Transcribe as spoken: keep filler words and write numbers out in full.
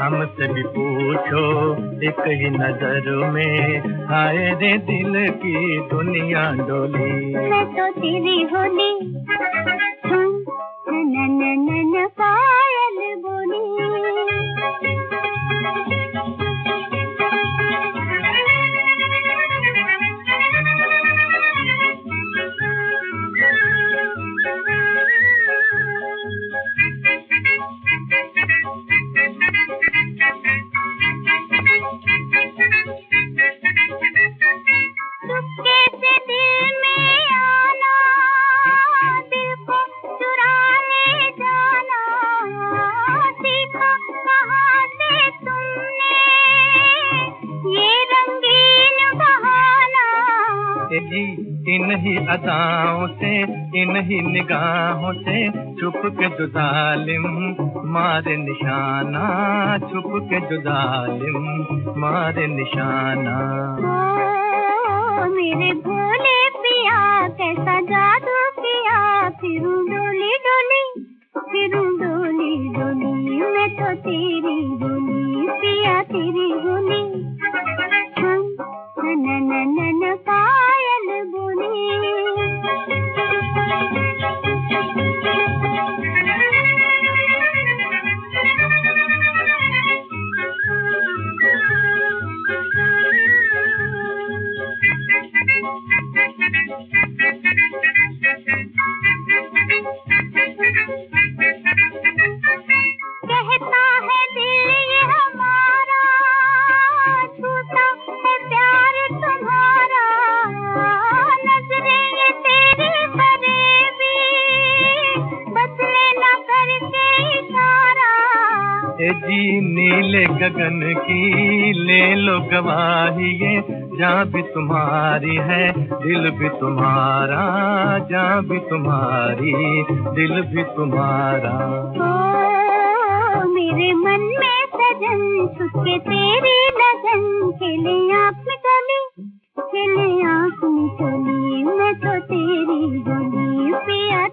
हमसे भी पूछो एक ही नजर में, हाय रे दिल की दुनिया डोली। मैं तो तेरी होली सुन न न न न पायल बोली। जी इन ही अदाओं से, इन ही निगाहों से छुप के जो जालिम मारे निशाना, छुप के जो जालिम मारे निशाना। ओ मेरे भोले पिया कैसा जादू किया, फिरूं डोली डोली फिरूं डोली डोली। मैं तो तेरी होली पिया तेरी होली न न न न पायल बोली। जी नीले गगन की ले लो गवाही, ये जहाँ भी तुम्हारी है दिल भी तुम्हारा, जहाँ भी तुम्हारी दिल भी तुम्हारा। ओ मेरे मन में सजन छुपके तेरी लगन, खेले आँख में चली खेले आँख में चली। मैं तो तेरी होली पिया